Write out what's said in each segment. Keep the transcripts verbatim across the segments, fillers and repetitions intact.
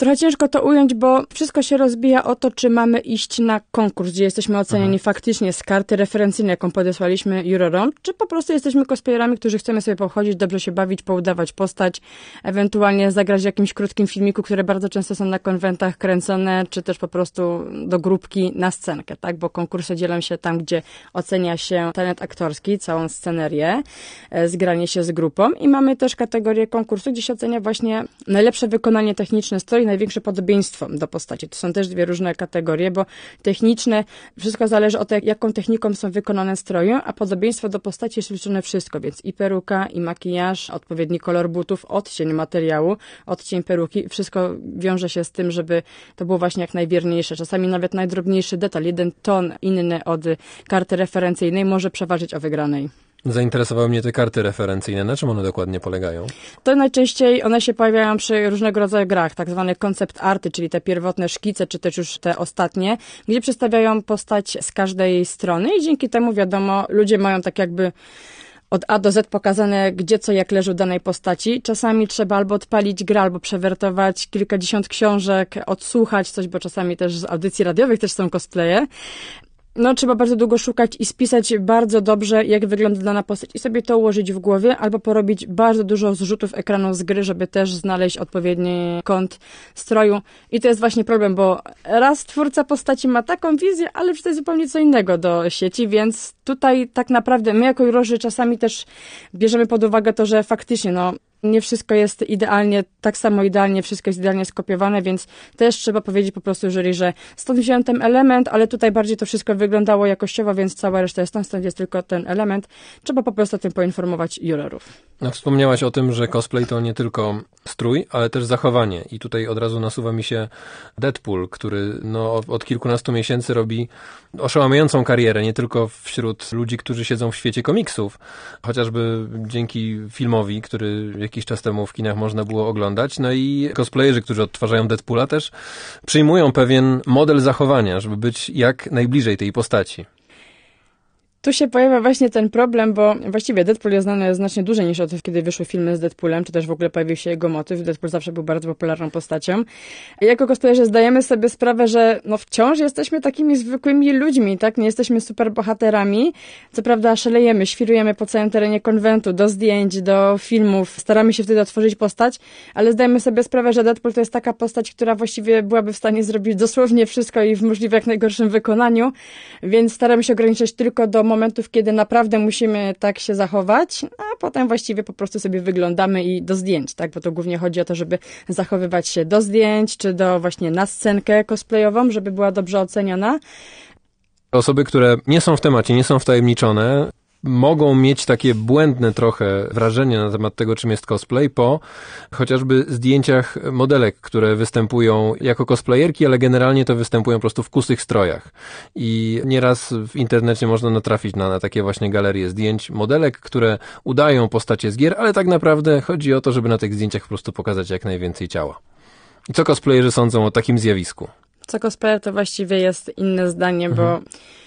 Trochę ciężko to ująć, bo wszystko się rozbija o to, czy mamy iść na konkurs, gdzie jesteśmy oceniani mhm. faktycznie z karty referencyjnej, jaką podesłaliśmy jurorom, czy po prostu jesteśmy cosplayerami, którzy chcemy sobie pochodzić, dobrze się bawić, poudawać postać, ewentualnie zagrać w jakimś krótkim filmiku, które bardzo często są na konwentach kręcone, czy też po prostu do grupki na scenkę, tak? Bo konkursy dzielą się tam, gdzie ocenia się talent aktorski, całą scenerię, zgranie się z grupą i mamy też kategorię konkursu, gdzie się ocenia właśnie najlepsze wykonanie techniczne stroju i największe podobieństwo do postaci. To są też dwie różne kategorie, bo techniczne, wszystko zależy od tego, jaką techniką są wykonane stroje, a podobieństwo do postaci jest liczone wszystko, więc i peruka, i makijaż, odpowiedni kolor butów, odcień materiału, odcień peruki, wszystko wiąże się z tym, żeby to było właśnie jak najwierniejsze. Czasami nawet najdrobniejszy detal, jeden ton inny od karty referencyjnej może przeważyć o wygranej. Zainteresowały mnie te karty referencyjne. Na czym one dokładnie polegają? To najczęściej one się pojawiają przy różnego rodzaju grach, tak zwane concept arty, czyli te pierwotne szkice, czy też już te ostatnie, gdzie przedstawiają postać z każdej strony i dzięki temu, wiadomo, ludzie mają tak jakby od A do Z pokazane, gdzie co jak leży u danej postaci. Czasami trzeba albo odpalić grę, albo przewertować kilkadziesiąt książek, odsłuchać coś, bo czasami też z audycji radiowych też są cosplaye. No, trzeba bardzo długo szukać i spisać bardzo dobrze, jak wygląda dana postać i sobie to ułożyć w głowie, albo porobić bardzo dużo zrzutów ekranu z gry, żeby też znaleźć odpowiedni kąt stroju. I to jest właśnie problem, bo raz twórca postaci ma taką wizję, ale wrzuca zupełnie co innego do sieci, więc tutaj tak naprawdę my jako jurorzy czasami też bierzemy pod uwagę to, że faktycznie, no, nie wszystko jest idealnie, tak samo idealnie, wszystko jest idealnie skopiowane, więc też trzeba powiedzieć po prostu jury, że stąd wziąłem ten element, ale tutaj bardziej to wszystko wyglądało jakościowo, więc cała reszta jest stąd, stąd jest tylko ten element. Trzeba po prostu o tym poinformować jurorów. No, wspomniałaś o tym, że cosplay to nie tylko strój, ale też zachowanie. I tutaj od razu nasuwa mi się Deadpool, który no, od kilkunastu miesięcy robi oszałamiającą karierę, nie tylko wśród ludzi, którzy siedzą w świecie komiksów, chociażby dzięki filmowi, który jakiś czas temu w kinach można było oglądać. No i cosplayerzy, którzy odtwarzają Deadpoola, też przyjmują pewien model zachowania, żeby być jak najbliżej tej postaci. Tu się pojawia właśnie ten problem, bo właściwie Deadpool jest znany znacznie dłużej niż od kiedy wyszły filmy z Deadpoolem, czy też w ogóle pojawił się jego motyw. Deadpool zawsze był bardzo popularną postacią. I jako cosplayerzy zdajemy sobie sprawę, że no wciąż jesteśmy takimi zwykłymi ludźmi, tak? Nie jesteśmy super bohaterami. Co prawda szalejemy, świrujemy po całym terenie konwentu, do zdjęć, do filmów. Staramy się wtedy otworzyć postać, ale zdajemy sobie sprawę, że Deadpool to jest taka postać, która właściwie byłaby w stanie zrobić dosłownie wszystko i w możliwie jak najgorszym wykonaniu, więc staramy się ograniczać tylko do momentów, kiedy naprawdę musimy tak się zachować, a potem właściwie po prostu sobie wyglądamy i do zdjęć, tak? Bo to głównie chodzi o to, żeby zachowywać się do zdjęć, czy do właśnie na scenkę cosplayową, żeby była dobrze oceniona. Osoby, które nie są w temacie, nie są wtajemniczone, mogą mieć takie błędne trochę wrażenie na temat tego, czym jest cosplay, po chociażby zdjęciach modelek, które występują jako cosplayerki, ale generalnie to występują po prostu w kusych strojach. I nieraz w internecie można natrafić na, na takie właśnie galerie zdjęć modelek, które udają postacie z gier, ale tak naprawdę chodzi o to, żeby na tych zdjęciach po prostu pokazać jak najwięcej ciała. I co cosplayerzy sądzą o takim zjawisku? Co cosplayer to właściwie jest inne zdanie, mhm. bo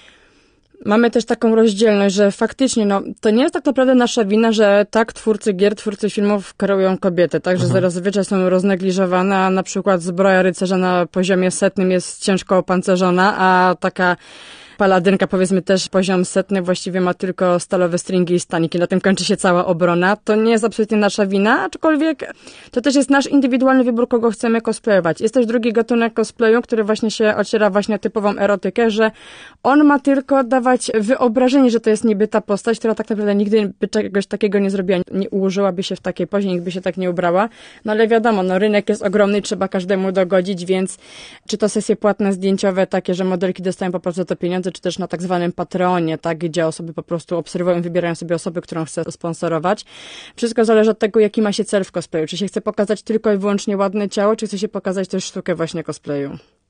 mamy też taką rozdzielność, że faktycznie, no, to nie jest tak naprawdę nasza wina, że tak twórcy gier, twórcy filmów kreują kobiety, tak, że mhm. zazwyczaj są roznegliżowane, a na przykład zbroja rycerza na poziomie setnym jest ciężko opancerzona, a taka paladynka, powiedzmy też poziom setny, właściwie ma tylko stalowe stringi i staniki. Na tym kończy się cała obrona. To nie jest absolutnie nasza wina, aczkolwiek to też jest nasz indywidualny wybór, kogo chcemy cosplayować. Jest też drugi gatunek cosplayu, który właśnie się ociera właśnie o typową erotykę, że on ma tylko dawać wyobrażenie, że to jest niby ta postać, która tak naprawdę nigdy by czegoś takiego nie zrobiła, nie ułożyłaby się w takiej pozie, nikt by się tak nie ubrała. No ale wiadomo, no rynek jest ogromny, trzeba każdemu dogodzić, więc czy to sesje płatne zdjęciowe, takie, że modelki dostają po prostu to pieniądze, czy też na tak zwanym Patreonie, tak, gdzie osoby po prostu obserwują, wybierają sobie osoby, którą chce sponsorować. Wszystko zależy od tego, jaki ma się cel w cosplayu. Czy się chce pokazać tylko i wyłącznie ładne ciało, czy chce się pokazać też sztukę właśnie cosplayu.